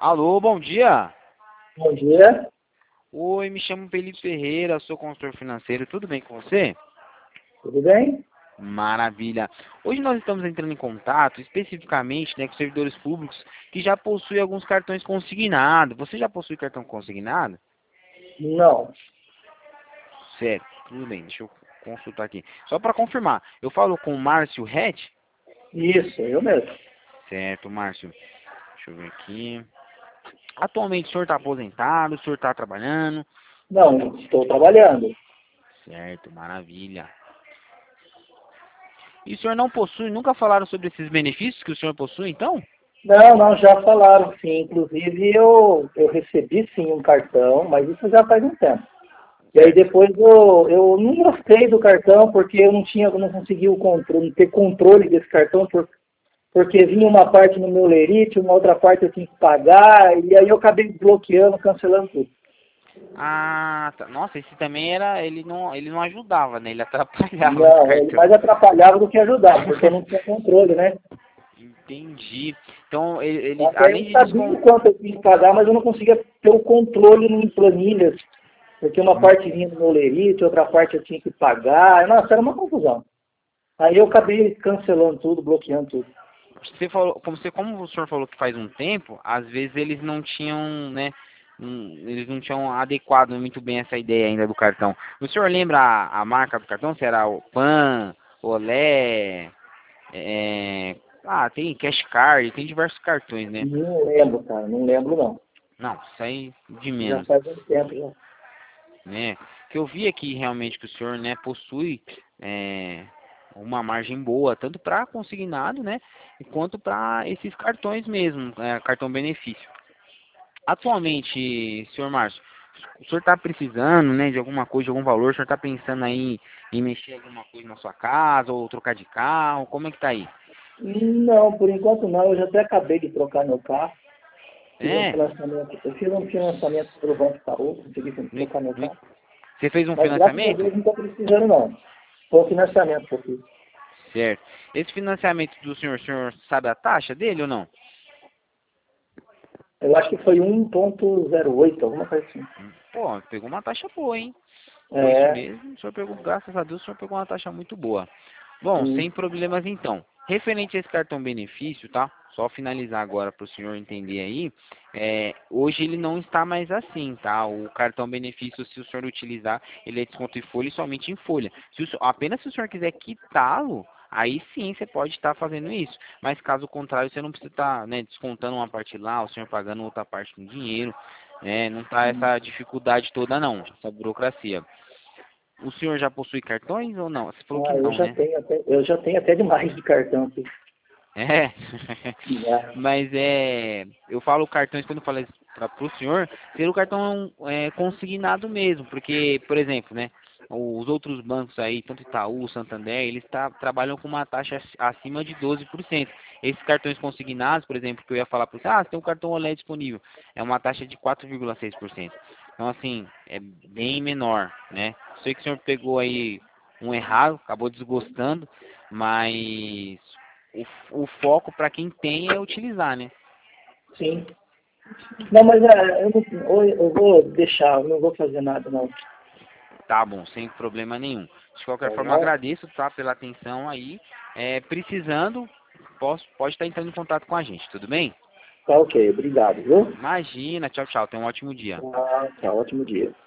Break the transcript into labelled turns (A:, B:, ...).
A: Alô, bom dia.
B: Bom dia.
A: Oi, me chamo Felipe Ferreira, sou consultor financeiro, tudo bem com você?
B: Tudo bem?
A: Maravilha. Hoje nós estamos entrando em contato especificamente, né, com servidores públicos que já possuem alguns cartões consignados. Você já possui cartão consignado?
B: Não.
A: Certo, tudo bem, deixa eu consultar aqui. Só para confirmar, eu falo com o Márcio Rett?
B: Isso, eu mesmo.
A: Certo, Márcio. Deixa eu ver aqui. Atualmente o senhor está aposentado, o senhor está trabalhando?
B: Não, estou trabalhando.
A: Certo, maravilha. E o senhor não possui, nunca falaram sobre esses benefícios que o senhor possui, então?
B: Não, já falaram sim. Inclusive eu recebi sim um cartão, mas isso já faz um tempo. E aí
A: Certo.
B: depois eu não gostei do cartão porque eu não consegui o controle, ter controle desse cartão porque vinha uma parte no meu lerite, uma outra parte eu tinha que pagar, e aí eu acabei bloqueando, cancelando tudo.
A: Ah, tá. Nossa, esse também era, ele não ajudava, né? Ele atrapalhava esse
B: Não, ele
A: cartão.
B: mais atrapalhava do que ajudava, porque eu não tinha controle, né?
A: Entendi. Então, ele
B: Até
A: além
B: eu
A: de
B: sabia o
A: descontar.
B: quanto eu tinha que pagar, mas eu não conseguia ter o controle em planilhas, porque uma parte vinha do meu lerite, outra parte eu tinha que pagar. Nossa, era uma confusão. Aí eu acabei cancelando tudo, bloqueando tudo.
A: Você falou, como o senhor falou que faz um tempo, às vezes eles não tinham, né? Eles não tinham adequado muito bem essa ideia ainda do cartão. O senhor lembra a marca do cartão? Se era o Pan, Olé, tem Cash Card, tem diversos cartões, né?
B: Não lembro, cara, não lembro não.
A: Não, isso aí de
B: Já
A: menos,
B: faz um tempo já.
A: né? Que eu vi aqui realmente que o senhor, né, possui é, uma margem boa, tanto para consignado, né, quanto para esses cartões mesmo, cartão benefício. Atualmente, senhor Márcio, o senhor está precisando, né, de alguma coisa, de algum valor? O senhor está pensando aí em mexer alguma coisa na sua casa ou trocar de carro? Como é que tá aí?
B: Não, por enquanto não. Eu já até acabei de trocar meu carro. Fiz um
A: É,
B: financiamento. Eu fiz um financiamento pelo Banco Itaú, consegui
A: no-
B: trocar meu
A: no-
B: carro.
A: você fez um
B: Mas graças a
A: financiamento?
B: Deus não estou precisando não. Foi um financiamento que eu fiz.
A: Certo. Esse financiamento do senhor, o senhor sabe a taxa dele ou não?
B: Eu acho que foi 1,08, alguma coisa assim.
A: Pô, pegou uma taxa boa, hein? Foi isso
B: É,
A: mesmo. O senhor pegou, graças a Deus, o senhor pegou uma taxa muito boa. Bom,
B: sim.
A: sem problemas então. Referente a esse cartão benefício, tá? Só finalizar agora para o senhor entender aí. Hoje ele não está mais assim, tá? O cartão benefício, se o senhor utilizar, ele é desconto em folha e somente em folha. Apenas se o senhor quiser quitá-lo, aí sim você pode estar fazendo isso. Mas caso contrário, você não precisa estar, né, descontando uma parte lá, o senhor pagando outra parte com dinheiro. Não tá essa dificuldade toda não, essa burocracia. O senhor já possui cartões ou não? Você falou que
B: Ah,
A: não, né?
B: eu já tenho até demais de cartão aqui.
A: É.
B: Já.
A: Mas eu falo cartões quando eu falo para o senhor, ser o cartão consignado mesmo, porque, por exemplo, né, os outros bancos aí, tanto Itaú, Santander, eles trabalham com uma taxa acima de 12%. Esses cartões consignados, por exemplo, que eu ia falar para você, você tem um cartão Olé disponível, é uma taxa de 4,6%. Então, assim, é bem menor, né? Sei que o senhor pegou aí um errado, acabou desgostando, mas o foco para quem tem é utilizar, né?
B: Sim. Não, mas eu vou deixar, eu não vou fazer nada não.
A: Tá bom, sem problema nenhum. De
B: Tá
A: qualquer forma,
B: bom?
A: agradeço, tá, pela atenção aí. Precisando, pode estar entrando em contato com a gente, tudo bem?
B: Tá ok, obrigado, viu?
A: Imagina, tchau, tchau. Tenha um ótimo dia.
B: Tá, ótimo dia.